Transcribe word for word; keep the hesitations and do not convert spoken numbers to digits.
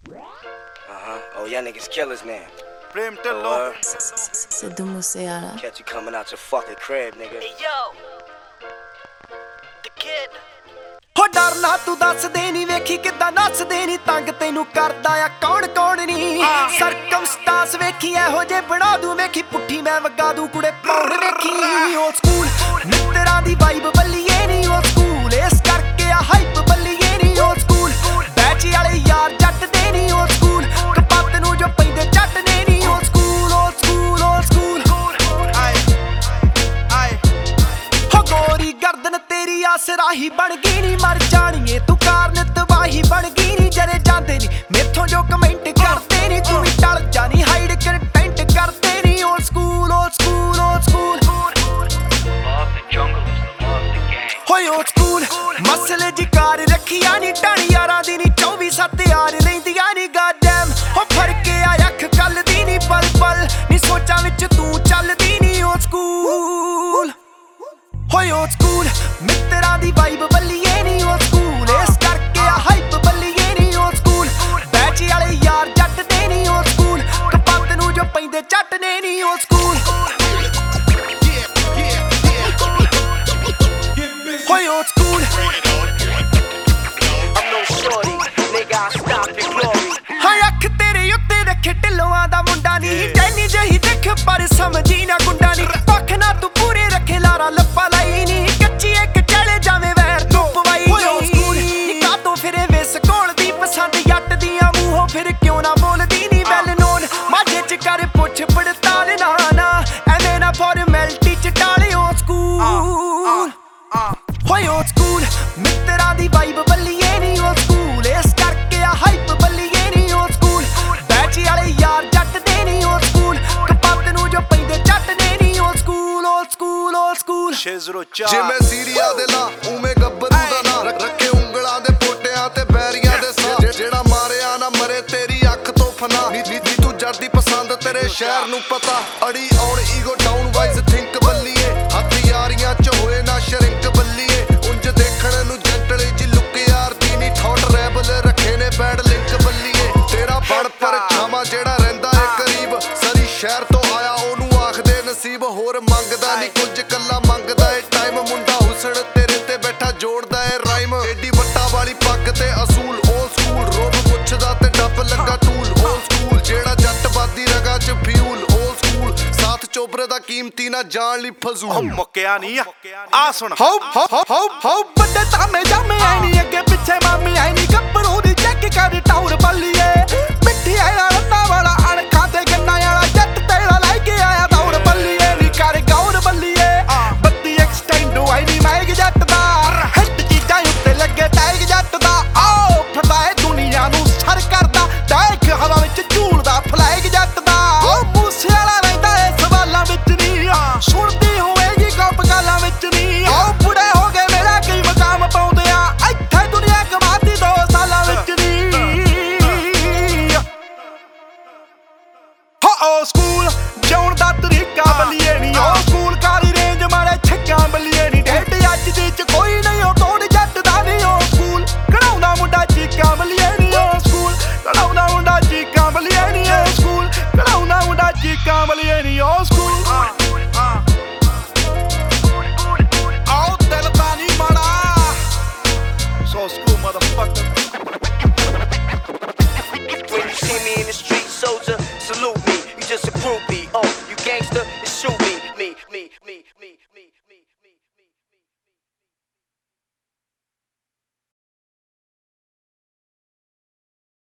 Uh-huh. Oh, y'all niggas killers now. Prem Tillo. Oh, uh, Sidhu Moosewala. catch you coming out your fucking crib, nigga. Hey yo, the kid. ਹੋ ਡਰਨਾ ਤੂੰ ਦੱਸਦੇ ਨਹੀਂ ਵੇਖੀ ਕਿੱਦਾਂ ਨੱਚਦੇ ਨਹੀਂ ਤੰਗ ਤੈਨੂੰ ਕਰਦਾ ਆ ਕੌਣ ਕੌਣ ਨਹੀਂ ਸਰਕਮਸਟਾਂਸ ਵੇਖੀ ਇਹੋ ਜੇ ਬਣਾ ਦੂੰ ਵੇਖੀ ਪੁੱਠੀ ਮੈਂ ਵਗਾ ਦੂੰ ਕੁੜੇ ਪੌਣ ਵੇਖੀ ਓ ਸਕੂਲ ਮਿੱਤਰਾਂ ਦੀ ਵਾਈਬ ਬੱਲੀਏ ਨਹੀਂ ਓ ਸਕੂਲ ਇਸ ਕਰਕੇ ਆ ਹਾਈਪ ਬੱਲੀਏ ਨਹੀਂ ਓ ਸਕੂਲ ਬੈਚ ਵਾਲੇ ਯਾਰ ਜੱਟ ਦੇ ਨਹੀਂ ਓ ਸਕੂਲ ਕਪੱਤ ਨੂੰ ਜੋ ਪੈਂਦੇ ਜੱਟ ਨੇ ਨਹੀਂ ਓ ਸਕੂਲ ਓ ਸਕੂਲ ਓ ਸਕੂਲ ਆਏ ਆਏ ਹੋ ਗੋਰੀ ਗਰਦਨ ਤੇਰੀ ਆਸਰਾਹੀ ਬਣ ਗਈ ਨੀ ਮਰ ਜਾਣੀਏ ਤੂੰ ਕਾਰਨ ਤਬਾਹੀ ਬਣ ਗਈ ਨੀ ਜਰੇ ਜਾਂਦੇ ਨੀ ਮੇਥੋਂ ਜੋ ਕਮੈਂਟ ਕਰਦੇ ਨੀ ਤੂੰ ਵੀ ਟਲ ਜਾਣੀ ਹਾਈਡ ਕੰਟੈਂਟ ਕਰਦੇ ਨੀ ਓ ਸਕੂਲ ਓ ਸਕੂਲ ਓ ਸਕੂਲ ਹੋਏ ਓ ਸਕੂਲ ਮਸਲੇ ਜੀ ਕਾਰ ਰੱਖੀਆਂ ਨੀ ਢਾਣੀ ਯਾਰਾਂ ਦੀ ਨੀ ਚੌਵੀ ਸੱਤ ਯਾਰ ਲੈਂਦੀਆਂ ਨੀ ਗਾਡਮ ਹੋ ਫਰਕ ਆ ਅੱਖ ਕੱਲ ਦੀ ਨੀ ਪਲ ਪਲ ਨੀ ਸੋਚਾਂ ਵਿੱਚ ਤੂੰ ਚੱਲਦੀ ਨੀ ਓ ਸਕੂਲ ਹੋਏ ਓ ਸਕੂਲ ਮਿੱਤਰਾਂ ਦੀ ਵਾਈਬ ਬੱਲੀਏ ਨੀ ਓ ਸਕੂਲ ਇਸ ਕਰਕੇ ਆ ਹਾਈਪ ਬੱਲੀਏ ਨੀ ਓ ਸਕੂਲ ਬੈਚ ਵਾਲੇ ਯਾਰ ਜੱਟ ਦੇ ਨੀ ਓ ਸਕੂਲ ਕਪੱਤ ਨੂੰ ਜੋ ਪੈਂਦੇ ਜੱਟ ਨੇ ਨੀ ਓ ਸਕੂਲ ਹੋਏ ਓ school I'm no shorty, nigga, I stop your glory. ਹਾਏ ਅੱਖ ਤੇਰੇ ਉੱਤੇ ਰੱਖੇ ਢਿੱਲੋਆਂ ਦਾ ਮੁੰਡਾ ਨੀ ਟੈਨੀ ਜਿਹੀ ਦੇਖ ਪਰ ਸਮਝੀ ਨਾ ਗੁੰਡਾ ਨੀ ਪੱਖ ਨਾ ਤੂੰ ਪੂਰੇ ਰੱਖੇ ਲਾਰਾ ਲੱਪਾ ਲਾਈ ਨੀ ਕੱਚੀ ਇੱਕ ਚਲੇ ਜਾਵੇਂ ਵੈਰ ਤੂੰ ਪਵਾਈ ਨੀ ਕਾਤੋਂ ਫਿਰੇ ਵਿਸ ਕੋਲ ਦੀ ਪਸੰਦ ਜੱਟ ਦੀਆਂ ਮੂੰਹੋਂ ਫਿਰ ਕਿਉਂ ਨਾ ਬੋਲਦੀ ਨੀ ਵੈਲ ਨੋਨ ਮਾਝੇ ਚ ਕਰ ਪੁੱਛ ਪੜਤਾਲ ਨਾ ਨਾ ਐਵੇਂ ਨਾ ਫਾਰਮੈਲਿਟੀ ਚ ਟਾਲਿਓ ਸਕੂਲ ਹੋਏ ਓ ਸਕੂਲ ਮਿੱਤਰਾਂ ਦੀ ਵਾਈਬ ਬੱਲੀਏ ਨੀ ਓ ਸਕੂਲ ਇਸ ਕਰਕੇ ਆ ਹਾਈਪ ਬੱਲੀਏ ਨੀ ਓ ਸਕੂਲ ਬੈਚ ਵਾਲੇ ਯਾਰ ਜੱਟ ਦੇ ਨੀ ਓ ਸਕੂਲ ਕਪੱਤ ਨੂੰ ਜੋ ਪੈਂਦੇ ਜੱਟ ਨੇ ਨੀ ਓ ਸਕੂਲ ਓ ਸਕੂਲ ਓ ਸਕੂਲ ਛੇ ਜ਼ੀਰੋ ਚਾਰ ਜਿਵੇਂ ਸੀਰੀਆ ਦੇ ਲਾ ਉਵੇਂ ਗੱਭਰੂ ਦਾ ਨਾਂ ਰੱਖੇ ਉਂਗਲਾਂ ਦੇ ਪੋਟਿਆਂ ਤੇ ਬੈਰੀਆਂ ਦੇ ਸਾਹ ਜਿਹੜਾ ਮਾਰਿਆ ਨਾ ਮਰੇ ਤੇਰੀ ਅੱਖ ਤੋਂ ਫਨਾ ਨੀ ਨੀ ਤੂੰ ਜੱਟ ਦੀ ਪਸੰਦ ਤੇਰੇ ਸ਼ਹਿਰ ਨੂੰ ਪਤਾ ਅੜੀ ਔਰ ਈਗੋ ਡਾਊਨ ਵਾਈਜ਼ ਥਿੰਕ ਬੱਲੀਏ ਹੱਥ ਯਾਰੀਆਂ ਚ ਹੋਏ ਨਾ ਸ਼ਰਿੰਕ ਬੱਲੀਏ ਉਂਝ ਦੇਖਣ ਨੂੰ ਜੈਂਟਲੀ ਜੀ ਲੁੱਕ ਯਾਰ ਦੀ ਨੀ ਠੋਟ ਰੈਬਲ ਰੱਖੇ ਨੇ ਬੈਡ ਲਿੰਕ ਬੱਲੀਏ ਤੇਰਾ ਬਣ ਪਰ ਛਾਵਾਂ ਜਿਹੜਾ ਰਹਿੰਦਾ ਏ ਕਰੀਬ ਸਰੀ ਸ਼ਹਿਰ ਤੋਂ ਆਇਆ ਉਹਨੂੰ ਆਖਦੇ ਨਸੀਬ ਹੋਰ ਮੰਗਦਾ ਨੀ ਕੁਝ ਕੱਲਾ ਮੰਗਦਾ ਏ ਟਾਈਮ ਮੁੰਡਾ ਹੁਸਨ ਤੇਰੇ ਤੇ ਬੈਠਾ ਜੋੜਦਾ ਏ ਰਾਈਮ ਏਡੀ ਵੱਟਾ ਵਾਲੀ ਪੱਗ ਤੇ ਅਸੂਲ ਓ ਸਕੂਲ ਰੋਬ ਪੁੱਛਦਾ ਤੇ ਡੱਬ ਲੱਗਾ ਟੂਲ ਓ ਸਕੂਲ ਜਿਹੜਾ ਜੱਟ ਬਾਦੀ ਰਗਾ ਚ ਫਿਊਲ ਓ ਸਕੂਲ ਸਾਥ ਚੋਬਰੇ ਦਾ ਕੀਮਤੀ ਨਾ ਜਾਣ ਲਈ ਫਜ਼ੂਲ ਮੁੱਕਿਆ ਨਹੀਂ ਆ ਸੁਣ ਹਾਉ ਹਾਉ ਹਾਉ ਹਾਉ ਵੱਡੇ ਤਾਮੇ ਜਾਮੇ ਆਈ ਨੀ ਅੱਗੇ ਪਿੱਛੇ ਮਾਮੀ ਆਈ ਨੀ